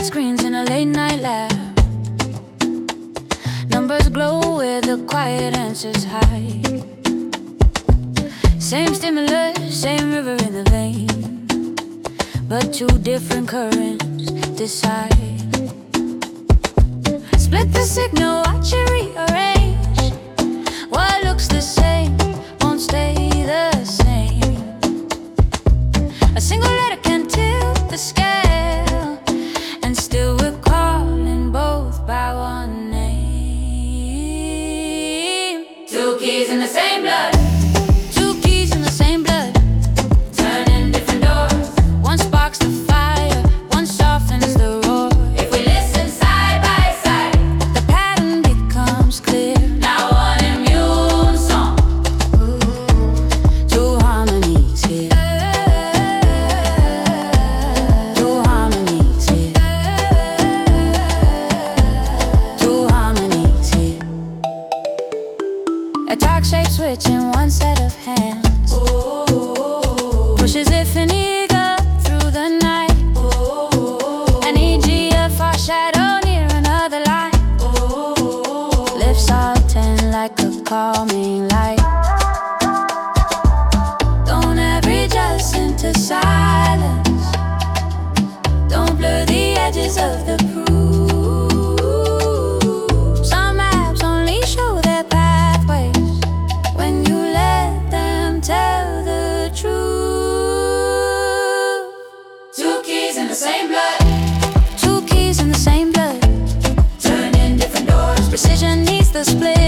flat screens in a late night lab. Numbers glow where the quiet answers hide. Same stimulus, same river in the vein, but two different currents decide. Split the signal, watch it rearrange. What looks the same won't stay the same. A single letter can tilt the scale, and still we're calling both by one name. Two keys in the same blood. Two keys in the same blood, turning different doors. One sparks the fire, one softens the roar. If we listen side by side, the pattern becomes clear. Now one immune song, two harmonies here. Two harmonies here. Two harmonies here. A dark shape switch in one set of hands, pushes if an eagle through the night. An EGFR shadow near another line, lifts all 10 like a calming light. Don't average us into silence, don't blur the edges of the proof. Some maps only show their pathways when you let them tell the truth. Two keys in the same blood. Two keys in the same blood, turning different doors. Precision needs the split.